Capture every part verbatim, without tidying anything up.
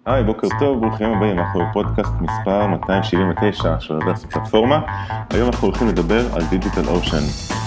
היי, בוקר טוב, ברוכים הבאים, אנחנו בפודקאסט מספר מאתיים שבעים ותשע של רוורס פלטפורמה. היום אנחנו הולכים לדבר על דיגיטל אושן.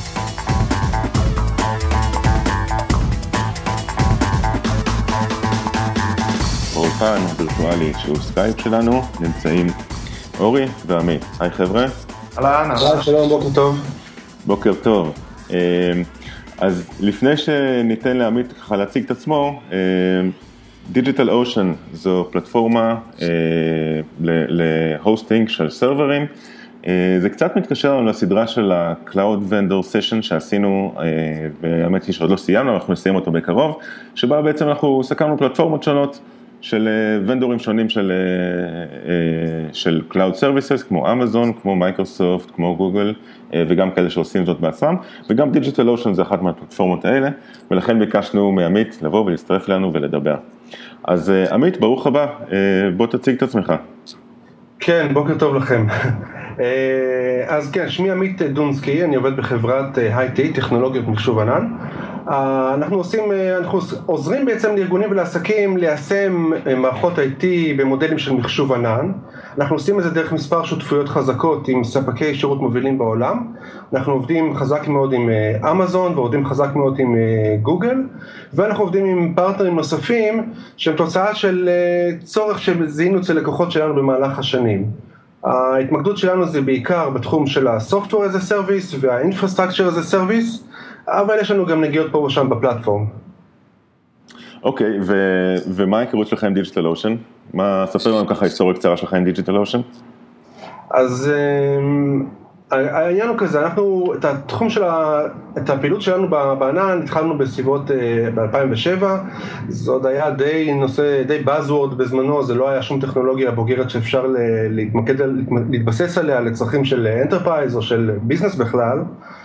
באולפן הווירטואלי שהוא סקייפ שלנו נמצאים אורי ועמית. היי חבר'ה. אהלן, אהלן, שלום, בוקר טוב. בוקר טוב. אז לפני שניתן לעמית ככה להציג את עצמו, דיגיטל אושן זו פלטפורמה אה, להוסטינג של סרברים. אה, זה קצת מתקשר לנו לסדרה של ה-Cloud Vendor Session שעשינו, אה, והאמת היא שעוד לא סיימנו, אנחנו נסיים אותו בקרוב, שבה בעצם אנחנו סקרנו פלטפורמות שונות של אה, ונדורים שונים של, אה, אה, של Cloud Services, כמו אמזון, כמו מייקרוסופט, כמו גוגל, אה, וגם כאלה שעושים זאת בעצמם, וגם דיגיטל אושן זה אחת מהפלטפורמות האלה, ולכן ביקשנו מעמית לבוא ולהצטרף לנו ולדבר. אז עמית, ברוך הבא, בוא תציג את עצמך. כן, בוקר טוב לכם. אז כן, שמי עמית דונסקי, אני עובד בחברת הייטי, טכנולוגיות מחשוב ענן. אנחנו עושים, אנחנו עוזרים בעצם לארגונים ולעסקים ליישם מערכות איי טי במודלים של מחשוב ענן. אנחנו עושים את זה דרך מספר שותפויות חזקות עם ספקי שירות מובילים בעולם. אנחנו עובדים חזק מאוד עם אמזון ועובדים חזק מאוד עם גוגל, ואנחנו עובדים עם פרטנרים נוספים שהם תוצאה של צורך שזיהינו אצל לקוחות שלנו במהלך השנים. ההתמקדות שלנו זה בעיקר בתחום של ה-Software as a Service וה-Infrastructure as a Service, אבל יש לנו גם נגיעות פה ושם בפלטפורם. אוקיי, ו- ומה ההיכרות שלך עם דיגיטל אושן? מה, ספר לנו ככה היסטוריה קצרה שלך עם דיגיטל אושן? אז העניין הוא כזה, אנחנו, את התחום של ה... את הפעילות שלנו בענן התחלנו בסביבות ב-אלפיים ושבע, זה עוד היה די נושא, די Buzzword בזמנו, זה לא היה שום טכנולוגיה בוגרת שאפשר להתמקד, להתבסס עליה לצרכים של Enterprise או של ביזנס בכלל.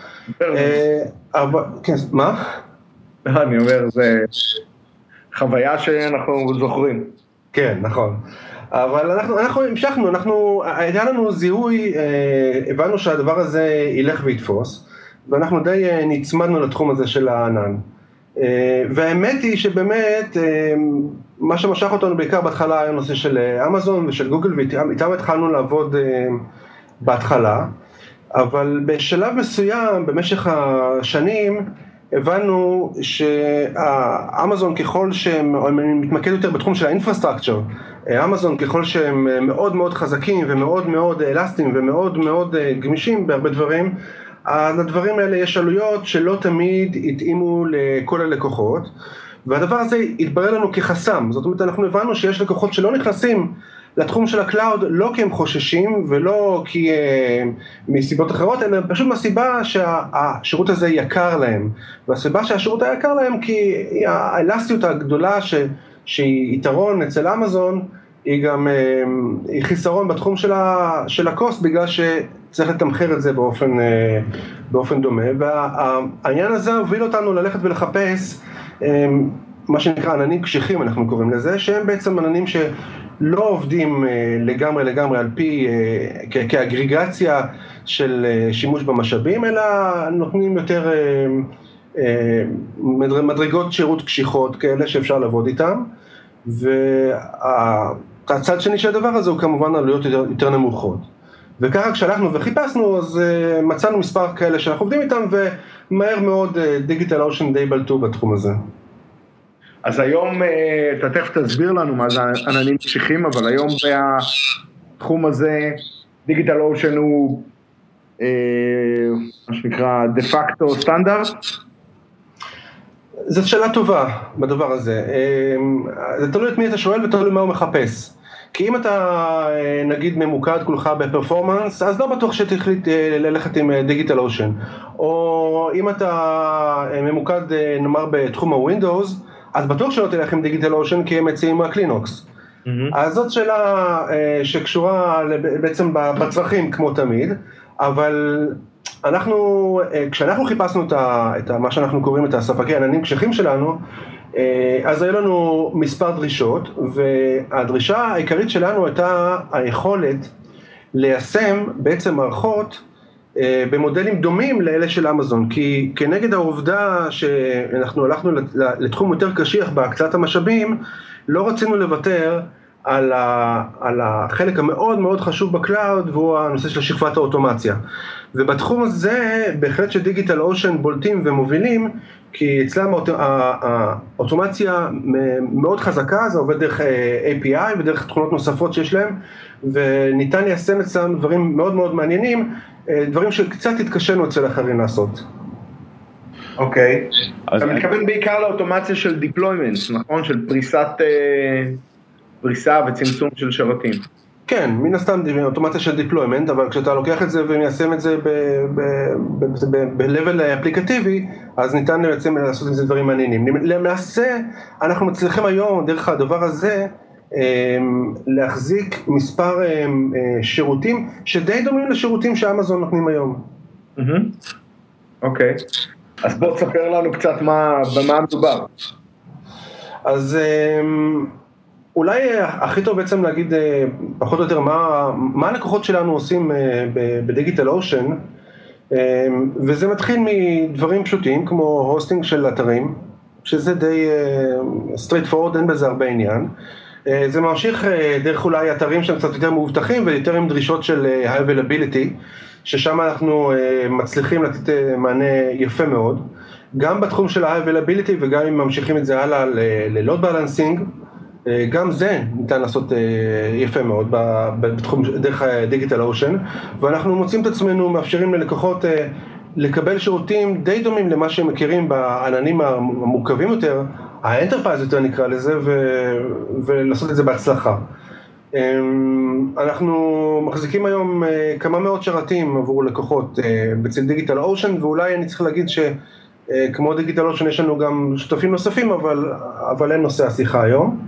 אבל, כן, מה? אני אומר, זה חוויה שאנחנו זוכרים. כן, נכון. אבל אנחנו, אנחנו המשכנו, אנחנו, היה לנו זיהוי, הבנו שהדבר הזה ילך ויתפוס, ואנחנו די נצמדנו לתחום הזה של הענן. והאמת היא שבאמת, מה שמשך אותנו בעיקר בהתחלה היה נושא של אמזון ושל גוגל, ואיתם התחלנו לעבוד בהתחלה, אבל בשלב מסוים, במשך השנים, הבנו שהאמזון ככל שהם מתמקד יותר בתחום של האינפרסטרקצ'ר, אמזון ככל שהם מאוד מאוד חזקים ומאוד מאוד אלסטיים ומאוד מאוד גמישים בהרבה דברים, לדברים האלה יש עלויות שלא תמיד התאימו לכל הלקוחות, והדבר הזה התברר לנו כחסם. זאת אומרת, אנחנו הבנו שיש לקוחות שלא נכנסים לתחום של הקלאוד לא כי הם חוששים ולא כי מסיבות אחרות, אלא פשוט מהסיבה שהשירות הזה יקר להם. והסיבה שהשירות היה יקר להם כי האלסטיות הגדולה ש, שהיא יתרון אצל אמזון, היא גם היא חיסרון בתחום של, ה, של הקוסט, בגלל שצריך לתמחר את זה באופן, באופן דומה. והעניין הזה הוביל אותנו ללכת ולחפש מה שנקרא עננים קשיחים, אנחנו קוראים לזה, שהם בעצם עננים ש... לא עובדים לגמרי לגמרי על פי, כאגריגציה של שימוש במשאבים, אלא נותנים יותר מדרגות שירות קשיחות כאלה שאפשר לעבוד איתם, והצד שני של הדבר הזה הוא כמובן עלויות יותר, יותר נמוכות. וככה כשהלכנו וחיפשנו, אז מצאנו מספר כאלה שאנחנו עובדים איתם, ומהר מאוד דיגיטל אושן די בלטו בתחום הזה. אז היום, אתה תכף תסביר לנו מה זה עננים קשיחים, אבל היום בתחום הזה, דיגיטל אושן הוא, מה שנקרא, דה פקטו סטנדרט? זאת שאלה טובה בדבר הזה. זה תלוי את מי אתה שואל ותלוי מה הוא מחפש. כי אם אתה, נגיד, ממוקד כולך בפרפורמנס, אז לא בטוח שתחליט ללכת עם דיגיטל אושן. או אם אתה ממוקד, נאמר, בתחום הווינדוס, אז בטוח שלא תלך עם דיגיטל אושן כי הם מציעים רק לינוקס. Mm-hmm. אז זאת שאלה שקשורה בעצם בצרכים כמו תמיד, אבל אנחנו, כשאנחנו חיפשנו את, ה, את ה, מה שאנחנו קוראים את הספקי עננים קשיחים שלנו, אז היו לנו מספר דרישות, והדרישה העיקרית שלנו הייתה היכולת ליישם בעצם מערכות במודלים דומים לאלה של אמזון, כי כנגד העובדה שאנחנו הלכנו לתחום יותר קשיח בהקצאת המשאבים, לא רצינו לוותר על, ה, על החלק המאוד מאוד חשוב בקלאוד, והוא הנושא של שכבת האוטומציה. ובתחום הזה, בהחלט שדיגיטל אושן בולטים ומובילים, כי אצלם האוטומציה מאוד חזקה, זה עובד דרך איי פי איי ודרך תכונות נוספות שיש להם, וניתן ליישם אצלם דברים מאוד מאוד מעניינים, דברים שקצת התקשנו אצל אחרים לעשות. אוקיי, אתה מתכוון בעיקר לאוטומציה של deployments, נכון? של פריסת, פריסה וצמצום של שרתים. כן, מן הסתם אוטומציה של deployment, אבל כשאתה לוקח את זה ומיישם את זה ב-level אפליקטיבי, אז ניתן בעצם לעשות עם זה דברים מעניינים. למעשה, אנחנו מצליחים היום, דרך הדבר הזה, להחזיק מספר שירותים שדי דומים לשירותים שאמזון נותנים היום. אוקיי, אז בוא תספר לנו קצת במה מדובר. אז אולי הכי טוב בעצם להגיד פחות או יותר מה, מה הלקוחות שלנו עושים בדיגיטל אושן, וזה מתחיל מדברים פשוטים כמו הוסטינג של אתרים, שזה די straight forward, אין בזה הרבה עניין. זה ממשיך דרך אולי אתרים שהם קצת יותר מאובטחים ויותר עם דרישות של availability, ששם אנחנו מצליחים לתת מענה יפה מאוד. גם בתחום של availability וגם אם ממשיכים את זה הלאה ל-load balancing, גם זה ניתן לעשות יפה מאוד בתחום דרך דיגיטל אושן, ואנחנו מוצאים את עצמנו מאפשרים ללקוחות לקבל שירותים די דומים למה שהם מכירים בעננים המורכבים יותר, האנטרפרייז יותר נקרא לזה, ולעשות את זה בהצלחה. אנחנו מחזיקים היום כמה מאות שרתים עבור לקוחות בצל דיגיטל אושן, ואולי אני צריך להגיד שכמו דיגיטל אושן יש לנו גם שותפים נוספים, אבל, אבל אין נושא השיחה היום.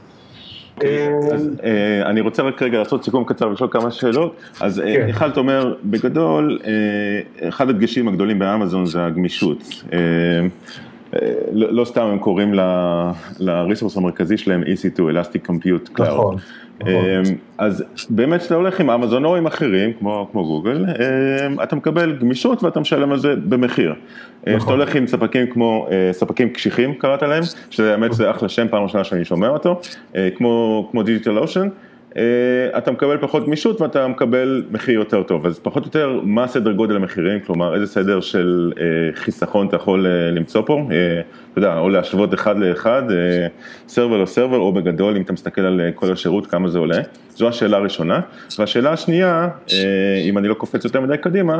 אז אני רוצה רק רגע לעשות סיכום קצר ולשאול כמה שאלות. אז אחד אומר, בגדול, אחד הדגשים הגדולים באמזון זה הגמישות. לא סתם הם קוראים לריסורס המרכזי שלהם E C two, Elastic Compute Cloud. נכון. אז באמת שאתה הולך עם אמזון או עם אחרים, כמו גוגל, אתה מקבל גמישות ואתה משלם על זה במחיר. שאתה הולך עם ספקים כמו ספקים קשיחים, קראת להם, שזה באמת זה אחלה שם, פעם ראשונה שאני שומע אותו, כמו דיגיטל אושן, אתה מקבל פחות גמישות ואתה מקבל מחיר יותר טוב. אז פחות או יותר, מה הסדר גודל המחירים? כלומר, איזה סדר של חיסכון אתה יכול למצוא פה? אתה יודע, או להשוות אחד לאחד, סרבר לא סרבר, או בגדול, אם אתה מסתכל על כל השירות, כמה זה עולה. זו השאלה הראשונה. והשאלה השנייה, אם אני לא קופץ יותר מדי קדימה,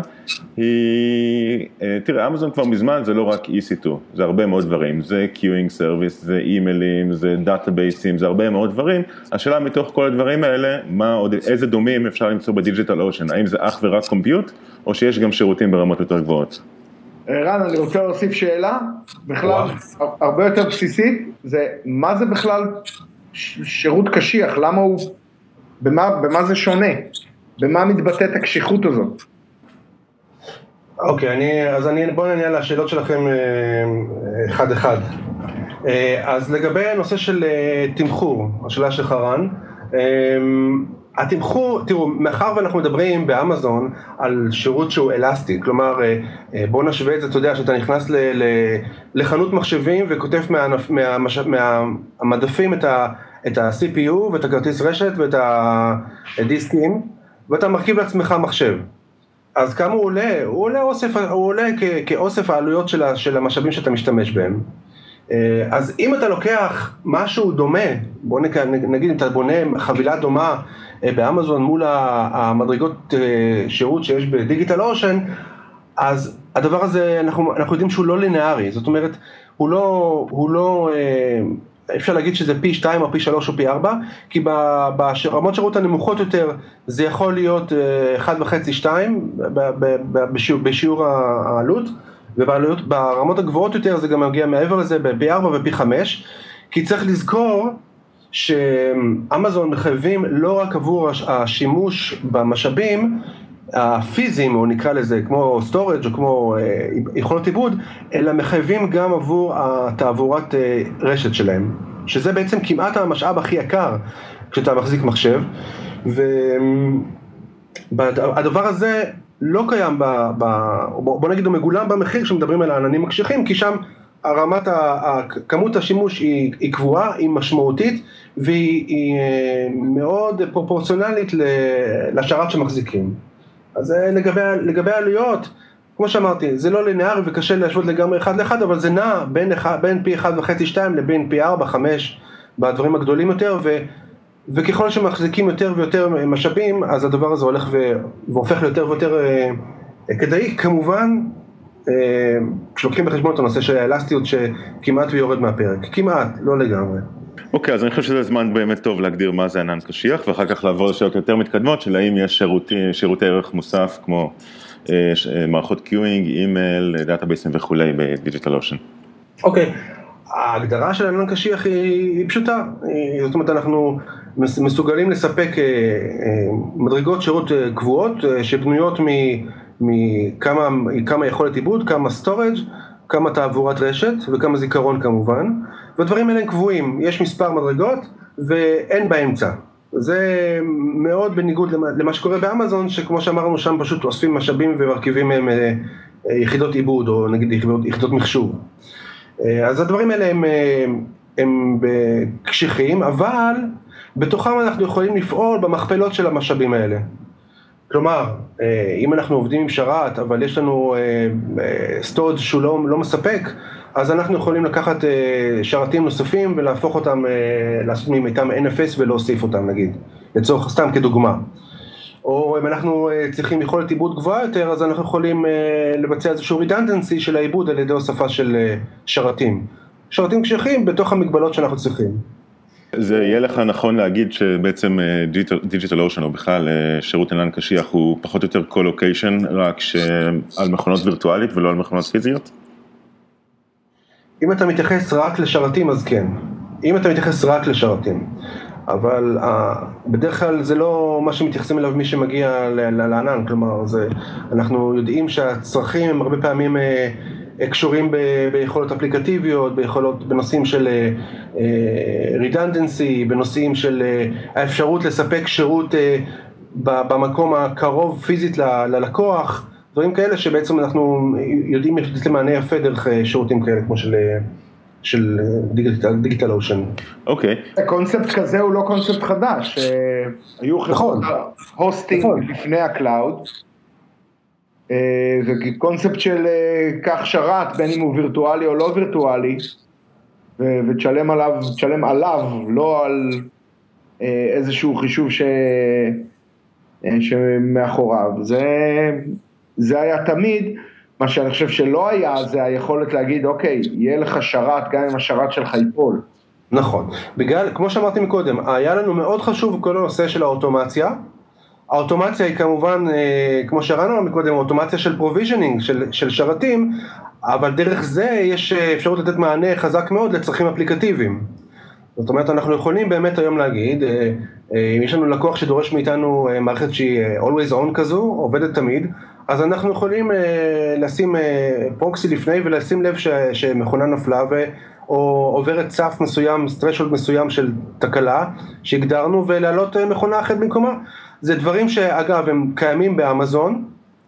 היא, תראה, אמזון כבר מזמן זה לא רק E C two, זה הרבה מאוד דברים. זה queuing service, זה אימיילים, זה דאטאבייסים, זה הרבה מאוד דברים. השאלה מתוך כל הדברים האלה, מה עוד, איזה דומים אפשר למצוא בדיגיטל אושן? האם זה אך ורק קומפיוט, או שיש גם שירותים ברמות יותר גבוהות? רן, אני רוצה להוסיף שאלה, בכלל, הרבה יותר בסיסית, זה, מה זה בכלל שירות קשיח? למה הוא, במה, במה זה שונה? במה מתבטאת הקשיחות הזאת? אוקיי, אני, אז אני, בואו נענה על השאלות שלכם אחד אחד. אז לגבי הנושא של תמחור, השאלה של חרן, התמחור, תראו, מאחר ואנחנו מדברים באמזון על שירות שהוא אלסטי, כלומר, בוא נשווה את זה, אתה יודע, שאתה נכנס ל, ל, לחנות מחשבים וכותב מה, מה, מהמדפים את, ה, את ה-C P U ואת הכרטיס רשת ואת הדיסקים, ואתה מרכיב לעצמך מחשב. אז כמה הוא עולה? הוא עולה, אוסף, הוא עולה כ, כאוסף העלויות של, ה, של המשאבים שאתה משתמש בהם. אז אם אתה לוקח משהו דומה, בוא נגיד אם אתה בונה חבילה דומה באמזון מול המדרגות שירות שיש בדיגיטל אושן, אז הדבר הזה אנחנו, אנחנו יודעים שהוא לא לינארי, זאת אומרת, הוא לא, הוא לא, אפשר להגיד שזה פי שתיים או פי שלוש או פי ארבע, כי ברמות שירות הנמוכות יותר זה יכול להיות אחד וחצי שתיים בשיעור, בשיעור העלות, וברמות הגבוהות יותר זה גם מגיע מעבר לזה בפי ארבע ופי חמש, כי צריך לזכור שאמזון מחייבים לא רק עבור השימוש במשאבים הפיזיים, או נקרא לזה כמו סטורג' או כמו יכולות עיבוד, אלא מחייבים גם עבור התעבורת רשת שלהם, שזה בעצם כמעט המשאב הכי יקר כשאתה מחזיק מחשב, והדבר הזה לא קיים, ב, ב, בוא נגיד הוא מגולם במחיר כשמדברים על העננים הקשיחים, כי שם הרמת, כמות השימוש היא, היא קבועה, היא משמעותית, והיא מאוד פרופורציונלית לשרת שמחזיקים. אז לגבי, לגבי העלויות, כמו שאמרתי, זה לא לינארי וקשה להשוות לגמרי אחד לאחד, אבל זה נע בין, בין פי אחד וחצי שתיים לבין פי ארבע חמש בדברים הגדולים יותר, ו, וככל שמחזיקים יותר ויותר משאבים, אז הדבר הזה הולך ו, והופך ליותר ויותר כדאי. כמובן, כשלוקחים בחשבון את הנושא של האלסטיות שכמעט ויורד מהפרק, כמעט, לא לגמרי. אוקיי, אז אני חושב שזה זמן באמת טוב להגדיר מה זה ענן קשיח, ואחר כך לעבור לשאלות יותר מתקדמות, של האם יש שירותי, שירותי ערך מוסף כמו מערכות קיואינג, אימייל, דאטאבייסים וכולי בדיג'יטל-אושן. אוקיי, ההגדרה של ענן קשיח היא, היא פשוטה, זאת אומרת אנחנו מסוגלים לספק מדרגות שירות קבועות שבנויות מכמה כמה יכולת עיבוד, כמה סטורג', כמה תעבורת רשת וכמה זיכרון כמובן, והדברים האלה הם קבועים, יש מספר מדרגות ואין באמצע. זה מאוד בניגוד למה שקורה באמזון, שכמו שאמרנו שם פשוט אוספים משאבים ומרכיבים מהם יחידות עיבוד או נגיד יחידות, יחידות מחשוב. אז הדברים האלה הם, הם קשיחים, אבל בתוכם אנחנו יכולים לפעול במכפלות של המשאבים האלה. כלומר, אם אנחנו עובדים עם שרת, אבל יש לנו סטורג' שהוא לא, לא מספק, אז אנחנו יכולים לקחת שרתים נוספים ולהפוך אותם, לעשות ממיתם אן אף אס ולהוסיף אותם נגיד, לצורך סתם כדוגמה. או אם אנחנו צריכים יכולת עיבוד גבוהה יותר, אז אנחנו יכולים לבצע איזשהו redundancy של העיבוד על ידי הוספה של שרתים. שרתים קשיחים בתוך המגבלות שאנחנו צריכים. זה יהיה לך נכון להגיד שבעצם דיג'יטל-אושן או בכלל שירות ענן קשיח הוא פחות או יותר קולוקיישן, רק שעל מכונות וירטואלית ולא על מכונות פיזיות? אם אתה מתייחס רק לשרתים אז כן, אם אתה מתייחס רק לשרתים, אבל uh, בדרך כלל זה לא מה שמתייחסים אליו מי שמגיע לענן, כלומר זה, אנחנו יודעים שהצרכים הם הרבה פעמים uh, קשורים ב, ביכולות אפליקטיביות, ביכולות, בנושאים של uh, redundancy, בנושאים של uh, האפשרות לספק שירות uh, במקום הקרוב פיזית ל, ללקוח, דברים כאלה שבעצם אנחנו יודעים לתת למענה יפה דרך שירותים כאלה כמו של של דיגיטל-אושן. אוקיי. הקונספט כזה הוא לא קונספט חדש, היו חברות הוסטינג לפני הקלאוד, זה קונספט של כך שרת, בין אם הוא וירטואלי או לא וירטואלי, ותשלם עליו, תשלם עליו, לא על איזשהו חישוב ש... שמאחוריו. זה... זה היה תמיד, מה שאני חושב שלא היה, זה היכולת להגיד, אוקיי, יהיה לך שרת, גם אם השרת שלך ייפול. נכון. בגלל, כמו שאמרתי מקודם, היה לנו מאוד חשוב כל הנושא של האוטומציה. האוטומציה היא כמובן, כמו שראינו מקודם, אוטומציה של פרוביז'נינג, של, של שרתים, אבל דרך זה יש אפשרות לתת מענה חזק מאוד לצרכים אפליקטיביים. זאת אומרת, אנחנו יכולים באמת היום להגיד, אם יש לנו לקוח שדורש מאיתנו מערכת שהיא always on כזו, עובדת תמיד, אז אנחנו יכולים לשים פרוקסי לפני ולשים לב שמכונה נפלה או עוברת סף מסוים, threshold מסוים של תקלה שהגדרנו ולהעלות מכונה אחרת במקומה. זה דברים שאגב הם קיימים באמזון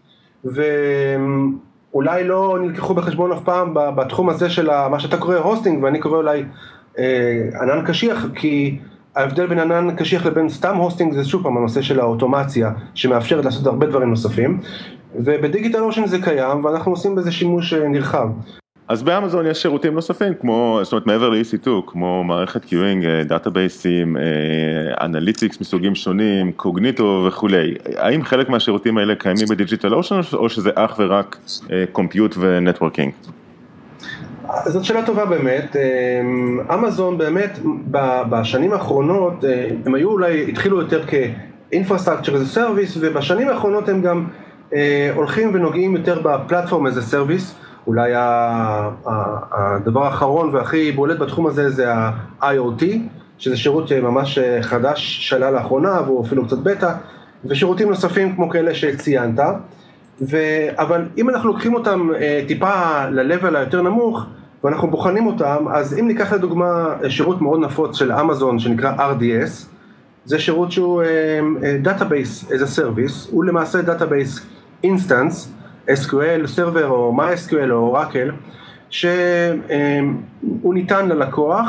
ואולי לא נלקחו בחשבון אף פעם בתחום הזה של מה שאתה קורא הוסטינג ואני קורא אולי ענן קשיח, כי ההבדל בין ענן קשיח לבין סתם הוסטינג זה שוב פעם הנושא של האוטומציה שמאפשרת לעשות הרבה דברים נוספים, ובדיגיטל-אושן זה קיים ואנחנו עושים בזה שימוש נרחב. אז באמזון יש שירותים נוספים, כמו, זאת אומרת, מעבר ל-אי סי טו, כמו מערכת קיואינג, דאטאבייסים, אנליטיקס מסוגים שונים, קוגניטו וכולי. האם חלק מהשירותים האלה קיימים בדיגיטל-אושן, או שזה אך ורק קומפיוט ונטוורקינג? זאת שאלה טובה באמת. אמזון באמת בשנים האחרונות הם היו אולי התחילו יותר כ-infrastructure as a service, ובשנים האחרונות הם גם הולכים ונוגעים יותר בפלטפורם as a service. אולי הדבר האחרון והכי בולט בתחום הזה זה ה-איי או טי, שזה שירות ממש חדש שעלה לאחרונה והוא אפילו קצת בטא, ושירותים נוספים כמו כאלה שציינת. ו... אבל אם אנחנו לוקחים אותם טיפה ל-level היותר נמוך, ואנחנו בוחנים אותם, אז אם ניקח לדוגמה שירות מאוד נפוץ של אמזון שנקרא אר די אס, זה שירות שהוא Database as a Service, הוא למעשה Database Instance, אס קיו אל, Server או MySQL או Oracle, שהוא ניתן ללקוח,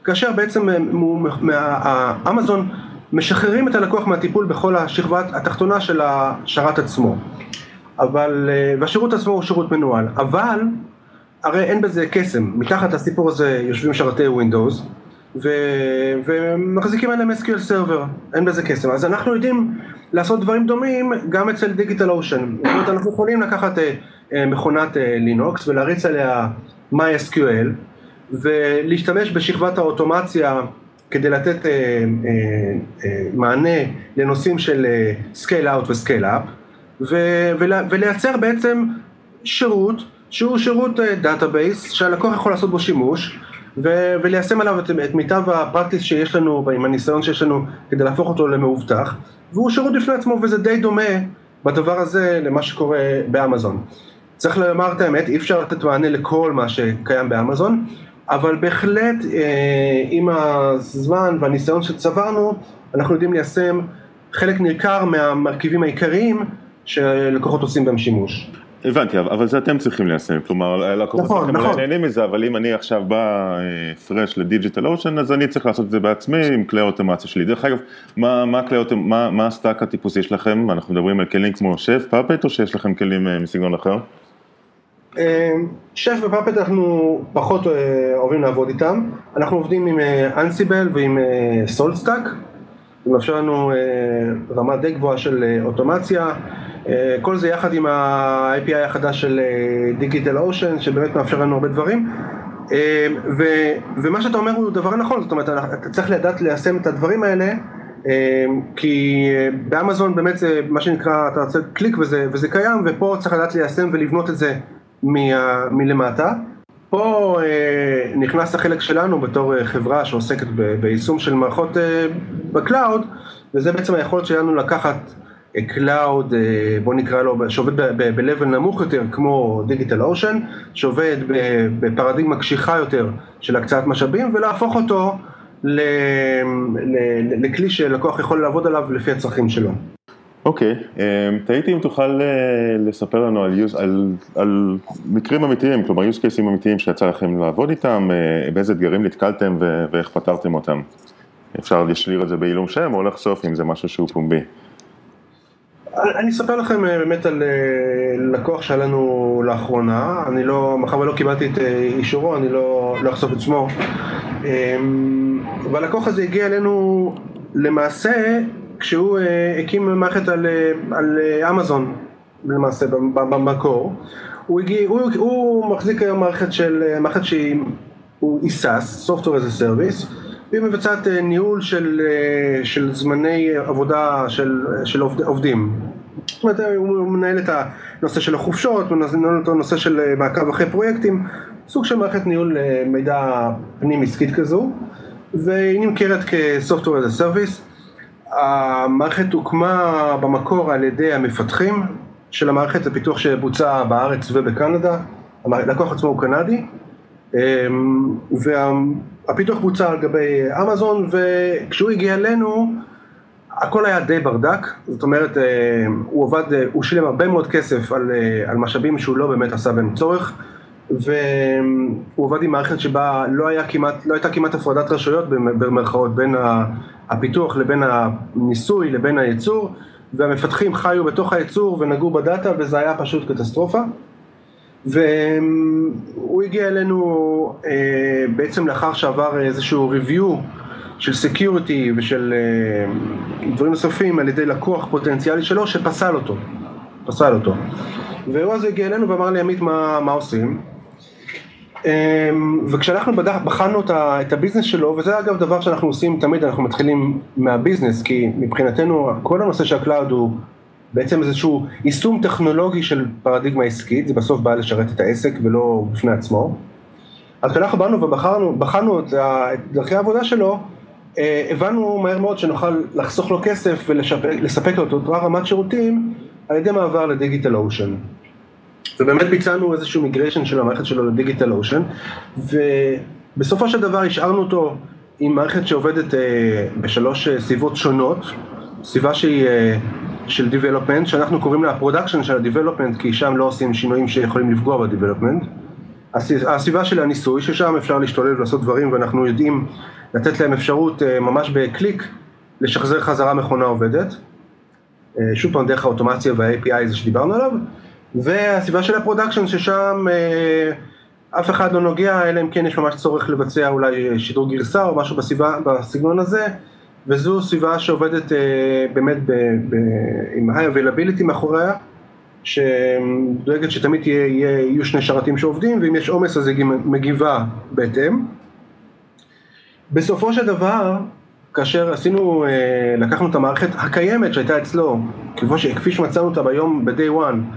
כאשר בעצם אמזון משחררים את הלקוח מהטיפול בכל השכבה התחתונה של השרת עצמו. אבל, והשירות עצמו הוא שירות מנוהל, אבל הרי אין בזה קסם, מתחת לסיפור הזה יושבים שרתי ווינדוס, ו... ומחזיקים עליהם אס קיו אל Server, אין בזה קסם, אז אנחנו יודעים לעשות דברים דומים גם אצל DigitalOcean, זאת אומרת אנחנו יכולים לקחת מכונת לינוקס ולהריץ עליה MySQL, ולהשתמש בשכבת האוטומציה כדי לתת אה, אה, אה, מענה לנושאים של אה, Scale Out ו-Scale Up, ו- ולה- ולייצר בעצם שירות שהוא שירות דאטאבייס שהלקוח יכול לעשות בו שימוש ו- וליישם עליו את, את מיטב הפרקטיס שיש לנו עם הניסיון שיש לנו כדי להפוך אותו למאובטח, והוא שירות בפני עצמו וזה די דומה בדבר הזה למה שקורה באמזון. צריך לומר את האמת, אי אפשר לתת מענה לכל מה שקיים באמזון, אבל בהחלט עם הזמן והניסיון שצברנו אנחנו יודעים ליישם חלק ניכר מהמרכיבים העיקריים שלקוחות עושים בהם שימוש. הבנתי, אבל זה אתם צריכים ליישם, כלומר, לקוחות שלכם אולי נהנים מזה, אבל אם אני עכשיו בא פרש לדיג'יטל-אושן, אז אני צריך לעשות את זה בעצמי עם כלי האוטומציה שלי. דרך אגב, מה, מה, מה, מה הסטאק הטיפוסי שלכם? אנחנו מדברים על כלים כמו שף, פאפט, או שיש לכם כלים מסגנון אחר? שף ופאפט אנחנו פחות אוהבים לעבוד איתם, אנחנו עובדים עם אנסיבל ועם סולסטאק, זה מאפשר לנו רמה די גבוהה של אוטומציה, כל זה יחד עם ה-איי פי איי החדש של DigitalOcean שבאמת מאפשר לנו הרבה דברים, ו, ומה שאתה אומר הוא דבר נכון, זאת אומרת אתה צריך לדעת ליישם את הדברים האלה, כי באמזון באמת זה מה שנקרא, אתה רוצה קליק וזה, וזה קיים, ופה צריך לדעת ליישם ולבנות את זה מ- מלמטה. פה אה, נכנס החלק שלנו בתור חברה שעוסקת ב- ביישום של מערכות אה, בקלאוד, וזה בעצם היכולת שלנו לקחת אה, קלאוד, אה, בוא נקרא לו, שעובד ב-level נמוך יותר כמו DigitalOcean, שעובד בפרדיגמה קשיחה יותר של הקצאת משאבים, ולהפוך אותו ל- ל- לכלי שלקוח יכול לעבוד עליו לפי הצרכים שלו. אוקיי, תהיתי אם תוכל לספר לנו על, על, על מקרים אמיתיים, כלומר use cases אמיתיים שיצא לכם לעבוד איתם, באיזה אתגרים נתקלתם ו- ואיך פתרתם אותם. אפשר לשליר את זה בעילום שם או לחשוף אם זה משהו שהוא פומבי. אני אספר לכם באמת על לקוח שהיה לנו לאחרונה, אני לא, מאחר ולא קיבלתי את אישורו, אני לא, לא אחשוף את שמו, והלקוח הזה הגיע אלינו למעשה, כשהוא הקים מערכת על, על אמזון, למעשה, במקור, הוא, הגיע, הוא, הוא מחזיק היום מערכת של, מערכת שהיא, הוא איסאס, Software as a Service, והיא מבצעת ניהול של, של זמני עבודה של, של עובדים. זאת אומרת, הוא מנהל את הנושא של החופשות, הוא מנהל את הנושא של מעקב אחרי פרויקטים, סוג של מערכת ניהול מידע פנים עסקית כזו, והיא נמכרת כ-Software as a Service. המערכת הוקמה במקור על ידי המפתחים של המערכת, זה פיתוח שבוצע בארץ ובקנדה, הלקוח עצמו הוא קנדי, והפיתוח בוצע על גבי אמזון, וכשהוא הגיע אלינו, הכל היה די ברדק, זאת אומרת, הוא עובד, הוא שילם הרבה מאוד כסף על, על משאבים שהוא לא באמת עשה בהם צורך, והוא עובד עם מערכת שבה לא, היה כמעט, לא הייתה כמעט הפרדת רשויות במרכאות בין הפיתוח לבין הניסוי לבין הייצור, והמפתחים חיו בתוך הייצור ונגעו בדאטה, וזה היה פשוט קטסטרופה. והוא הגיע אלינו בעצם לאחר שעבר איזשהו review של security ושל דברים נוספים על ידי לקוח פוטנציאלי שלו שפסל אותו, פסל אותו. והוא אז הגיע אלינו ואמר לי, עמית, מה, מה עושים? וכשאנחנו בחנו את הביזנס שלו, וזה אגב דבר שאנחנו עושים תמיד, אנחנו מתחילים מהביזנס, כי מבחינתנו כל הנושא של הקלאוד הוא בעצם איזשהו יישום טכנולוגי של פרדיגמה עסקית, זה בסוף בא לשרת את העסק ולא בפני עצמו. אז כשאנחנו באנו ובחרנו, בחנו את דרכי העבודה שלו, הבנו מהר מאוד שנוכל לחסוך לו כסף ולספק לו את אותה רמת שירותים על ידי מעבר לדיגיטל-אושן. ובאמת ביצענו איזשהו מיגריישן של המערכת שלו לדיגיטל-אושן, ובסופו של דבר השארנו אותו עם מערכת שעובדת בשלוש סביבות שונות, סביבה שהיא של development, שאנחנו קוראים לה production של ה-development, כי שם לא עושים שינויים שיכולים לפגוע ב-development, הסביבה של הניסוי, ששם אפשר להשתולל ולעשות דברים, ואנחנו יודעים לתת להם אפשרות ממש בקליק, לשחזר חזרה מכונה עובדת, שוב פעם דרך האוטומציה וה-איי פי איי זה שדיברנו עליו, והסביבה של הפרודקשן ששם אף אחד לא נוגע, אלא אם כן יש ממש צורך לבצע אולי שידור גרסה או משהו בסביבה, בסגנון הזה, וזו סביבה שעובדת באמת ב, ב, עם high availability מאחוריה, שדואגת שתמיד יהיה, יהיו שני שרתים שעובדים, ואם יש עומס אז היא מגיבה בהתאם. בסופו של דבר, כאשר עשינו, לקחנו את המערכת הקיימת שהייתה אצלו, כפי שמצאנו אותה ביום, ב-day one,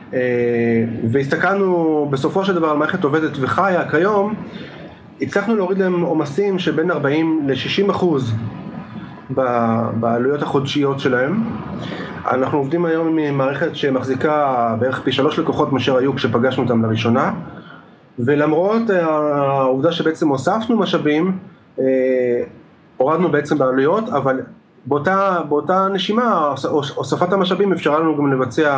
והסתכלנו בסופו של דבר על מערכת עובדת וחיה כיום, הצלחנו להוריד להם עומסים שבין ארבעים ל-שישים אחוז בעלויות החודשיות שלהם. אנחנו עובדים היום עם מערכת שמחזיקה בערך פי שלוש לקוחות מאשר היו כשפגשנו אותם לראשונה, ולמרות העובדה שבעצם הוספנו משאבים, הורדנו בעצם בעלויות, אבל באותה, באותה נשימה, הוספת המשאבים אפשרה לנו גם לבצע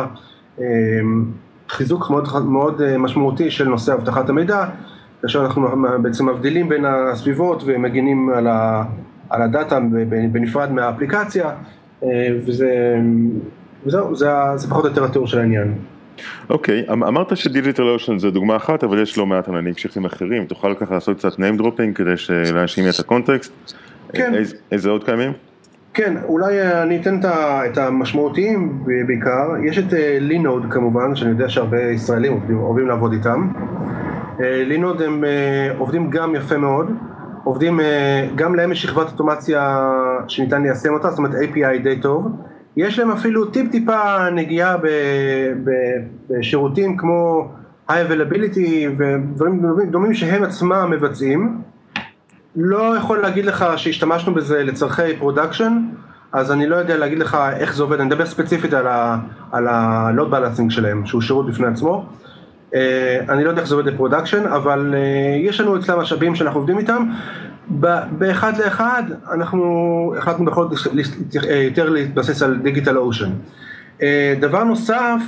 חיזוק מאוד, מאוד משמעותי של נושא אבטחת המידע, כאשר אנחנו בעצם מבדילים בין הסביבות ומגינים על, ה, על הדאטה בנפרד מהאפליקציה, וזה, וזהו, זה, זה פחות או יותר התיאור של העניין. אוקיי, okay, אמרת שדיגיטל-אושן זה דוגמה אחת, אבל יש לא מעט עננים קשיחים אחרים, תוכל ככה לעשות קצת name dropping כדי שלאנשים יהיה את הקונטקסט? כן. איזה, איזה עוד קיימים? כן, אולי אני אתן את המשמעותיים בעיקר. יש את לינוד כמובן, שאני יודע שהרבה ישראלים עובדים, אוהבים לעבוד איתם. לינוד הם עובדים גם יפה מאוד, עובדים, גם להם יש שכבת אוטומציה שניתן ליישם אותה, זאת אומרת איי פי איי די טוב. יש להם אפילו טיפ טיפה נגיעה בשירותים כמו high availability ודברים דומים שהם עצמם מבצעים. לא יכול להגיד לך שהשתמשנו בזה לצרכי פרודקשן, אז אני לא יודע להגיד לך איך זה עובד. אני מדבר ספציפית על ה-load balancing שלהם, שהוא שירות בפני עצמו. אני לא יודע איך זה עובד לפרודקשן, אבל יש לנו אצלם משאבים שאנחנו עובדים איתם. באחד לאחד אנחנו החלטנו בכל יותר להתבסס על DigitalOcean. דבר נוסף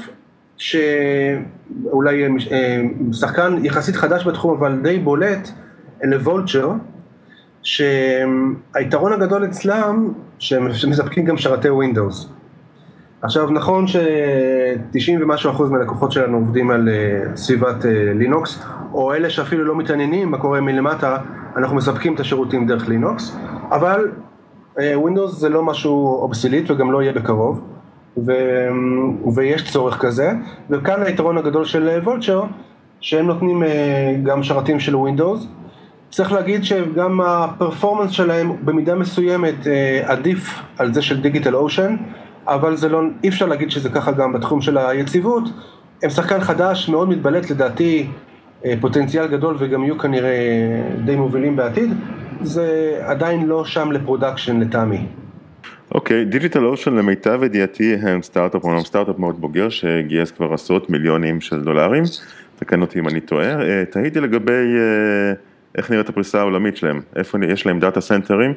שאולי שחקן יחסית חדש בתחום אבל די בולט, אלה וולצ'ר, שהיתרון הגדול אצלם שהם מספקים גם שרתי Windows. עכשיו נכון ש-תשעים ומשהו אחוז מהלקוחות שלנו עובדים על סביבת לינוקס, או אלה שאפילו לא מתעניינים מה קורה מלמטה, אנחנו מספקים את השירותים דרך לינוקס, אבל Windows זה לא משהו אובסוליט וגם לא יהיה בקרוב, ו... ויש צורך כזה, וכאן היתרון הגדול של וולצ'ר, שהם נותנים גם שרתים של Windows. צריך להגיד שגם הפרפורמנס שלהם במידה מסוימת עדיף על זה של DigitalOcean, אבל זה לא, אי אפשר להגיד שזה ככה גם בתחום של היציבות. הם שחקן חדש, מאוד מתבלט לדעתי, פוטנציאל גדול וגם יהיו כנראה די מובילים בעתיד. זה עדיין לא שם לפרודקשן לטעמי. אוקיי, DigitalOcean למיטב ידיעתי הם סטארט-אפ, אומנם סטארט-אפ מאוד בוגר שגייס כבר עשרות מיליונים של דולרים, תקן אותי אם אני טועה. תהיתי לגבי איך נראית הפריסה העולמית שלהם, איפה יש להם דאטה סנטרים,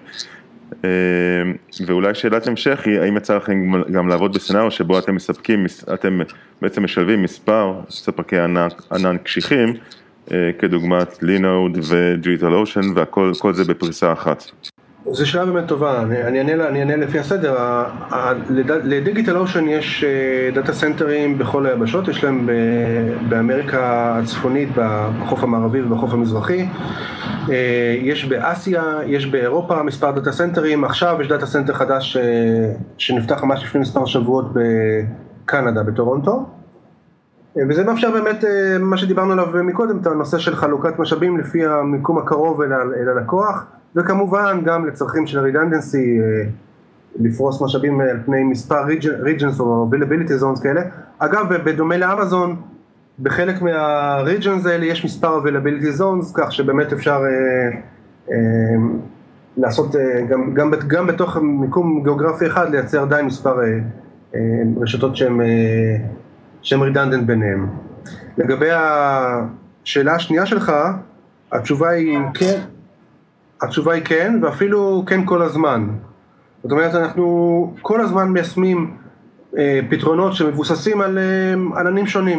ואולי שאלת המשך היא, האם יצא לכם גם לעבוד בסצנריו שבו אתם מספקים, אתם בעצם משלבים מספר ספקי ענן קשיחים, כדוגמת לינוד ו-DigitalOcean, והכל כל זה בפריסה אחת. זו שאלה באמת טובה, אני אענה, אני אענה לפי הסדר. לדיגיטל-אושן יש דאטה סנטרים בכל היבשות, יש להם באמריקה הצפונית, בחוף המערבי ובחוף המזרחי, יש באסיה, יש באירופה מספר דאטה סנטרים, עכשיו יש דאטה סנטר חדש שנפתח ממש לפני מספר שבועות בקנדה, בטורונטו, וזה מאפשר באמת מה שדיברנו עליו מקודם, את הנושא של חלוקת משאבים לפי המיקום הקרוב אל הלקוח, וכמובן גם לצרכים של redundancy, לפרוס משאבים על פני מספר regions או availability zones כאלה. אגב, בדומה לאמזון, בחלק מה-regions האלה יש מספר availability zones, כך שבאמת אפשר אה, אה, לעשות, אה, גם, גם, גם בתוך מיקום גיאוגרפי אחד, לייצר עדיין מספר אה, אה, רשתות שהן, אה, שהן redundant ביניהם. לגבי השאלה השנייה שלך, התשובה היא כן. התשובה היא כן, ואפילו כן כל הזמן. זאת אומרת, אנחנו כל הזמן מיישמים אה, פתרונות שמבוססים על אה, עננים שונים.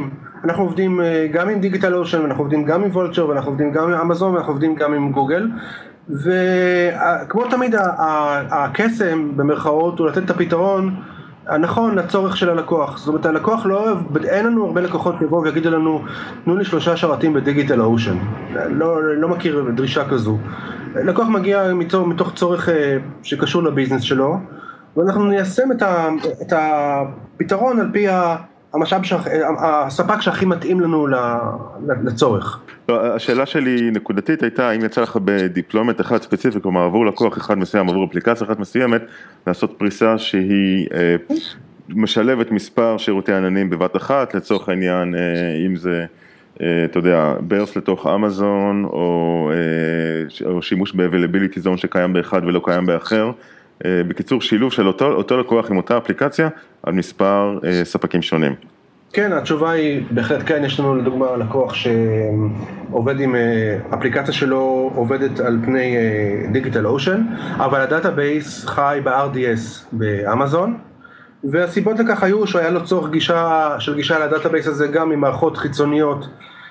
אנחנו עובדים גם עם דיגיטל אושן, ואנחנו עובדים גם עם וולצ'ר, ואנחנו עובדים גם עם אמזון, ואנחנו עובדים גם עם גוגל, וכמו תמיד הקסם במרכאות הוא לתת את הפתרון הנכון לצורך של הלקוח. זאת אומרת, הלקוח לא אוהב, אין לנו הרבה לקוחות יבואו ויגידו לנו, תנו לי שלושה שרתים בדיגיטל אושן. לא, לא מכיר דרישה כזו. לקוח מגיע מתוך, מתוך צורך שקשור לביזנס שלו, ואנחנו ניישם את, ה, את הפתרון על פי המשאב, הספק שהכי מתאים לנו לצורך. לא, השאלה שלי נקודתית הייתה, אם יצא לך בדיפלומט אחד ספציפי, כלומר עבור לקוח אחד מסוים, עבור אפליקציה אחת מסוימת, לעשות פריסה שהיא אה, משלבת מספר שירותי עננים בבת אחת, לצורך העניין, אה, אם זה, אה, אתה יודע, ברס לתוך אמזון, או, אה, או שימוש ב-availability zone שקיים באחד ולא קיים באחר, אה, בקיצור שילוב של אותו, אותו לקוח עם אותה אפליקציה, על מספר אה, ספקים שונים. כן, התשובה היא בהחלט כן. יש לנו לדוגמה לקוח שעובד עם אפליקציה שלו, עובדת על פני דיגיטל אושן, אבל הדאטאבייס חי ב-אר די אס באמזון, והסיבות לכך היו שהוא היה לו צורך גישה של גישה לדאטאבייס הזה גם עם מערכות חיצוניות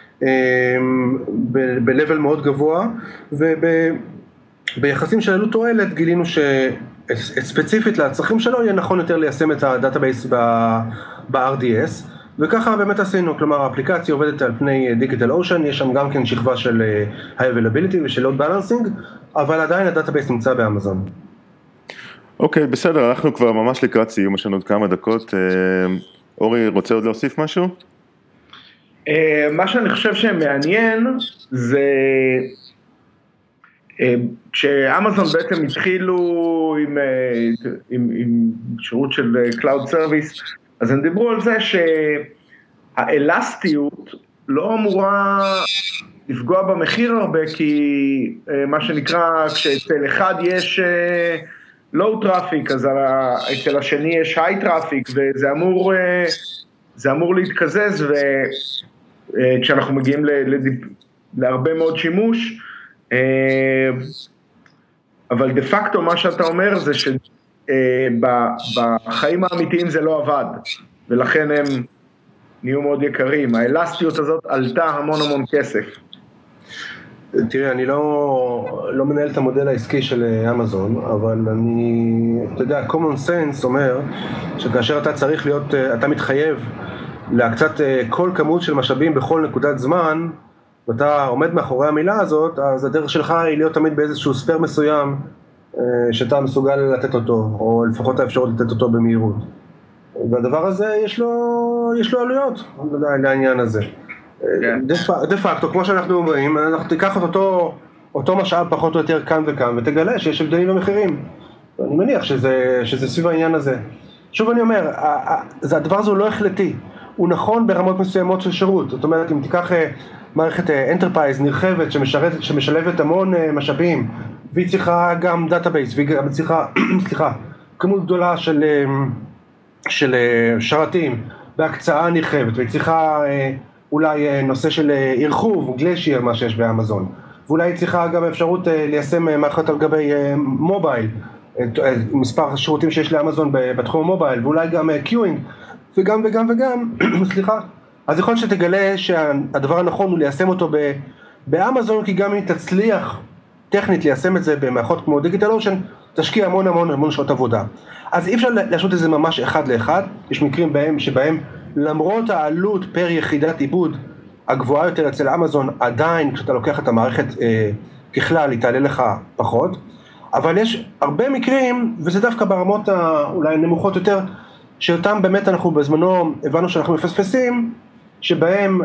ב-level מאוד גבוה, וביחסים של עלות תועלת גילינו שספציפית לצרכים שלו יהיה נכון יותר ליישם את הדאטאבייס ב-אר די אס, וככה באמת עשינו. כלומר האפליקציה עובדת על פני דיגיטל אושן, יש שם גם כן שכבה של availability ושל load balancing, אבל עדיין הדאטאבייס נמצא באמזון. אוקיי, בסדר, אנחנו כבר ממש לקראת סיום, יש לנו עוד כמה דקות. אורי, רוצה עוד להוסיף משהו? מה שאני חושב שמעניין זה כשאמזון בעצם התחילו עם, עם, עם שירות של Cloud Service, אז הם דיברו על זה שהאלסטיות לא אמורה לפגוע במחיר הרבה, כי מה שנקרא, כשאצל אחד יש low traffic, אז אצל השני יש high traffic, וזה אמור, זה אמור להתקזז, וכשאנחנו מגיעים להרבה מאוד שימוש, אבל דה פקטו מה שאתה אומר זה ש... בחיים האמיתיים זה לא עבד, ולכן הם נהיו מאוד יקרים. האלסטיות הזאת עלתה המון המון כסף. תראה, אני לא, לא מנהל את המודל העסקי של אמזון, אבל אני, אתה יודע, common sense אומר שכאשר אתה צריך להיות, אתה מתחייב להקצת כל כמות של משאבים בכל נקודת זמן, ואתה עומד מאחורי המילה הזאת, אז הדרך שלך היא להיות תמיד באיזשהו ספר מסוים, שאתה מסוגל לתת אותו, או לפחות האפשרות לתת אותו במהירות. והדבר הזה יש לו, יש לו עלויות לעניין הזה. דה פקטו, כמו שאנחנו אומרים, אנחנו תיקח את אותו, אותו משאב פחות או יותר כאן וכאן, ותגלה שיש הבדלים במחירים. אני מניח שזה, שזה סביב העניין הזה. שוב אני אומר, הדבר הזה הוא לא החלטי. הוא נכון ברמות מסוימות של שירות. זאת אומרת, אם תיקח מערכת אנטרפרייז נרחבת שמשרתת, שמשלבת המון משאבים, והיא צריכה גם דאטאבייס, והיא גם צריכה, סליחה, כמות גדולה של, של שרתים בהקצאה נרחבת, והיא צריכה אולי נושא של ערחוב, גלשייר, מה שיש באמזון, ואולי היא צריכה גם אפשרות ליישם מערכות על גבי מובייל, מספר שירותים שיש לאמזון בתחום המובייל, ואולי גם קיואינג, וגם וגם וגם, סליחה, אז יכול להיות שתגלה שהדבר הנכון הוא ליישם אותו באמזון, כי גם אם תצליח טכנית ליישם את זה במערכות כמו דיגיטל אושן, תשקיע המון המון המון שעות עבודה. אז אי אפשר להשוות את זה ממש אחד לאחד, יש מקרים בהם שבהם למרות העלות פר יחידת עיבוד הגבוהה יותר אצל אמזון, עדיין כשאתה לוקח את המערכת אה, ככלל היא תעלה לך פחות, אבל יש הרבה מקרים, וזה דווקא ברמות אולי נמוכות יותר, שאותם באמת אנחנו בזמנו הבנו שאנחנו מפספסים, שבהם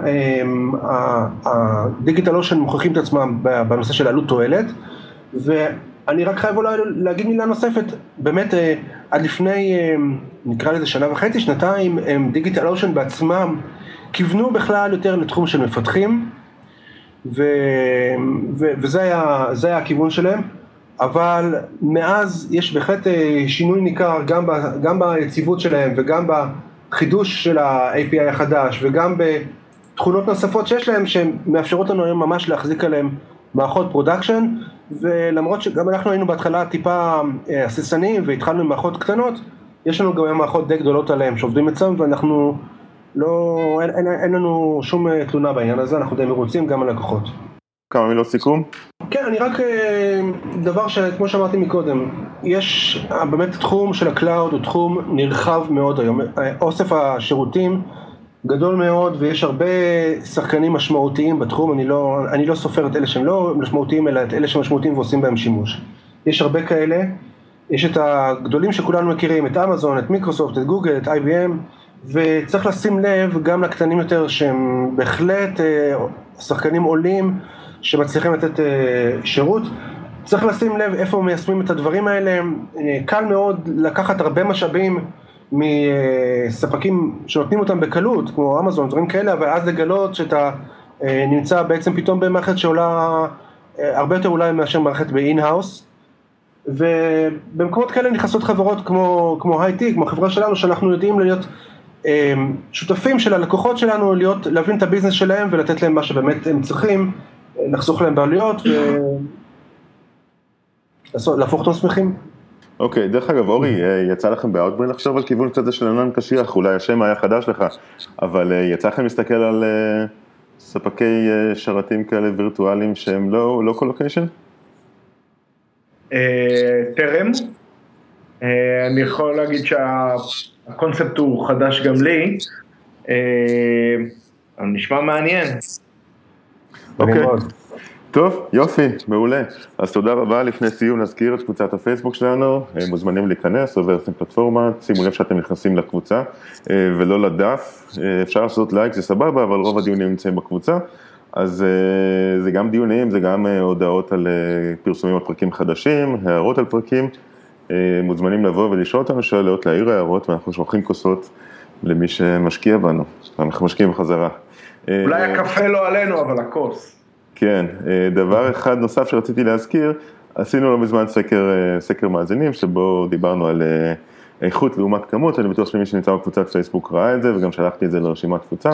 הדיגיטל אושן מוכיחים את עצמם בנושא של עלות תועלת, ואני רק חייב אולי להגיד מילה נוספת, באמת עד לפני, נקרא לזה שנה וחצי, שנתיים, דיגיטל אושן בעצמם כיוונו בכלל יותר לתחום של מפתחים, ו, ו, וזה היה, זה היה הכיוון שלהם, אבל מאז יש בהחלט שינוי ניכר גם, ב, גם ביציבות שלהם וגם בחידוש של ה-איי פי איי החדש וגם בתכונות נוספות שיש להם שמאפשרות לנו היום ממש להחזיק עליהם מערכות פרודקשן, ולמרות שגם אנחנו היינו בהתחלה טיפה הססניים והתחלנו עם מערכות קטנות, יש לנו גם מערכות די גדולות עליהם שעובדים אצלם, ואנחנו לא, אין, אין, אין לנו שום תלונה בעניין הזה, אנחנו די מרוצים גם על לקוחות. כמה מילות סיכום? כן, אני רק, דבר שכמו שאמרתי מקודם, יש באמת תחום של הקלאוד הוא תחום נרחב מאוד היום, אוסף השירותים גדול מאוד ויש הרבה שחקנים משמעותיים בתחום, אני לא, אני לא סופר את אלה שהם לא משמעותיים אלא את אלה שמשמעותיים ועושים בהם שימוש. יש הרבה כאלה, יש את הגדולים שכולנו מכירים, את אמזון, את מיקרוסופט, את גוגל, את איי בי אם, וצריך לשים לב גם לקטנים יותר שהם בהחלט שחקנים עולים שמצליחים לתת שירות, צריך לשים לב איפה מיישמים את הדברים האלה, קל מאוד לקחת הרבה משאבים מספקים שנותנים אותם בקלות, כמו אמזון, דברים כאלה, אבל אז לגלות שאתה נמצא בעצם פתאום במערכת שעולה הרבה יותר אולי מאשר מערכת ב-in-house, ובמקומות כאלה נכנסות חברות כמו, כמו הייטי, כמו החברה שלנו, שאנחנו יודעים להיות שותפים של הלקוחות שלנו, להיות, להבין את הביזנס שלהם ולתת להם מה שבאמת הם צריכים, לחסוך להם בעלויות ולהפוך אותם שמחים. אוקיי, דרך אגב, אורי, יצא לכם באוטברן לחשוב על כיוון כזה של ענן קשיח, אולי השם היה חדש לך, אבל יצא לכם להסתכל על ספקי שרתים כאלה וירטואליים שהם לא לא קולוקיישן? טרם. אני יכול להגיד שהקונספט הוא חדש גם לי, אבל נשמע מעניין. אוקיי, טוב, יופי, מעולה. אז תודה רבה, לפני סיום נזכיר את קבוצת הפייסבוק שלנו, מוזמנים להיכנס, עוברתם פלטפורמה, שימו לב שאתם נכנסים לקבוצה ולא לדף, אפשר לעשות לייק, זה סבבה, אבל רוב הדיונים נמצאים בקבוצה, אז זה גם דיונים, זה גם הודעות על פרסומים על פרקים חדשים, הערות על פרקים, מוזמנים לבוא ולשאול אותנו שאלות, להעיר הערות, ואנחנו שולחים כוסות למי שמשקיע בנו, אנחנו משקיעים בחזרה. אולי הקפה לא עלינו, אבל הכוס. כן, דבר אחד נוסף שרציתי להזכיר, עשינו לא מזמן סקר, סקר מאזינים, שבו דיברנו על איכות לעומת כמות, אני בטוח שמי שנמצא בקבוצת פייסבוק ראה את זה, וגם שלחתי את זה לרשימת קבוצה.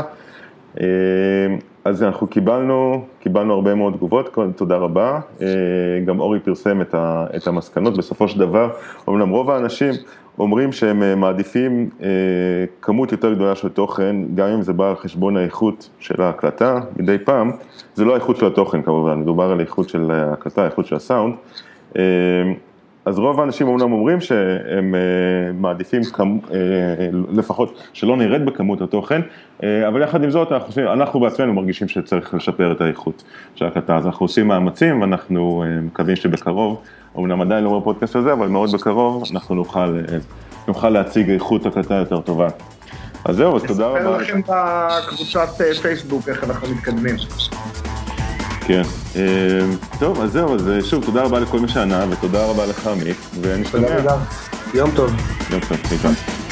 אז אנחנו קיבלנו, קיבלנו הרבה מאוד תגובות, תודה רבה, גם אורי פרסם את, ה, את המסקנות, בסופו של דבר, אומנם רוב האנשים אומרים שהם מעדיפים כמות יותר גדולה של תוכן, גם אם זה בא על חשבון האיכות של ההקלטה, מדי פעם, זה לא האיכות של התוכן כמובן, מדובר על האיכות של ההקלטה, האיכות של הסאונד, אז רוב האנשים אומנם אומרים שהם מעדיפים לפחות שלא נרד בכמות התוכן, אבל יחד עם זאת אנחנו, אנחנו בעצמנו מרגישים שצריך לשפר את האיכות של ההקלטה, אז אנחנו עושים מאמצים ואנחנו מקווים שבקרוב, אומנם עדיין לא בפודקאסט הזה, אבל מאוד בקרוב אנחנו נוכל, נוכל להציג איכות הקלטה יותר טובה. אז זהו, אז תודה רבה. נספר לכם בקבוצת פייסבוק איך אנחנו מתקדמים. כן, טוב, אז זהו, אז שוב, תודה רבה לכל מי שענה, ותודה רבה לך עמית, ונשתמע. יום טוב. יום טוב, נתראה.